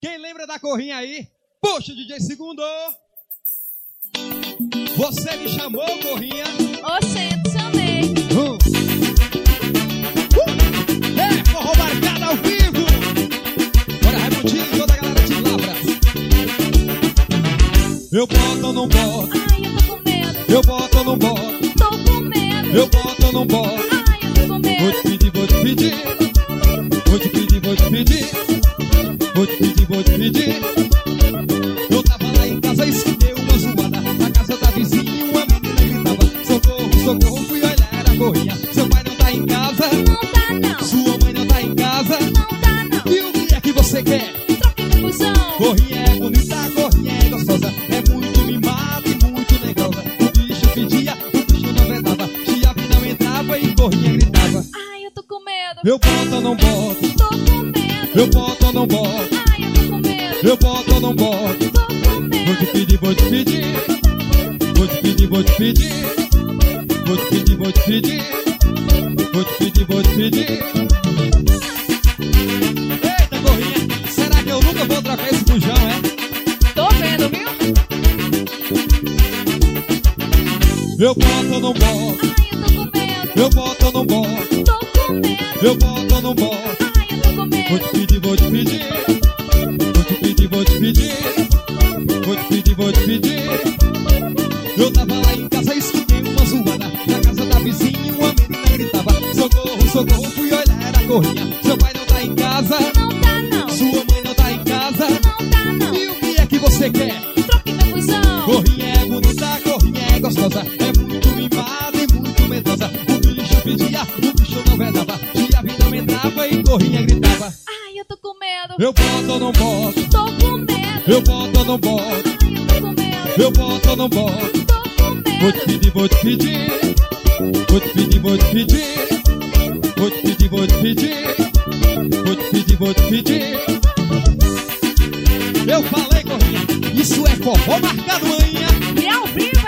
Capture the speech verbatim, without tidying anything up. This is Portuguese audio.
Quem lembra da corrinha aí? Puxa, D J Segundo. Você me chamou, corrinha? Oxe, eu te chamei. Uh. Uh. É, forró marcado ao vivo. Bora, Raimundinho e toda a galera de Lavras. Eu boto ou não boto? Ai, eu tô com medo. Eu boto ou não boto? Tô com medo. Eu boto ou não boto? Ai, eu tô com medo. Vou te pedir, vou te pedir. Vou te pedir, vou te pedir. Vou te pedir, vou te pedir. Eu tava lá em casa e escutei uma zoada. Na casa da vizinha uma menina gritava: socorro, socorro, fui olhar, era corrinha. Seu pai não tá em casa? Não tá não. Sua mãe não tá em casa? Não tá não. E o que é que você quer? Troca de fusão. Corrinha é bonita, corrinha é gostosa. É muito mimada e muito negrosa. O bicho pedia, o bicho não vedava. Chiave não entrava e corrinha gritava. Ai, eu tô com medo. Eu boto ou não boto? Tô com medo. Eu boto ou não boto? Ai, eu tô com medo. Eu boto ou não boto? Tô com medo. Vou te pedir, vou te pedir. Vou te pedir, vou te pedir. Vou te pedir, vou te pedir. Vou te pedir, vou te pedir. Eita, corrinha, será que eu nunca vou trocar esse bujão, é? Tô vendo, viu? Eu boto ou não boto? Ai, eu tô com medo. Eu boto ou não boto? Tô com medo. Eu boto ou não boto? Ai, eu tô com medo. Vou te pedir, vou te pedir. Vou te pedir, vou te pedir. Vou te pedir, vou te pedir. Eu tava lá em casa e escutei uma zoada. Na casa da vizinha uma menina gritava: socorro, socorro, fui olhar, era corrinha. Seu pai não tá em casa? Não tá não. Sua mãe não tá em casa? Não tá não. E o que é que você quer? Troca de fusão. Corrinha é bonita, corrinha é gostosa. É muito mimada e muito medrosa. O bicho pedia, o bicho não vedava. Chiave não entrava e corrinha gritava. Ai, eu tô com medo. Eu boto ou não boto? Tô com medo. Eu boto ou não boto? Ai, eu tô com medo. Eu boto ou não boto? Tô com medo. Vou te pedir, vou te pedir. Vou te pedir, vou te pedir. Vou te pedir, vou te pedir. Vou te pedir, vou te pedir. Eu falei, corrinha, isso é forró marcado, manhã. E ao vivo.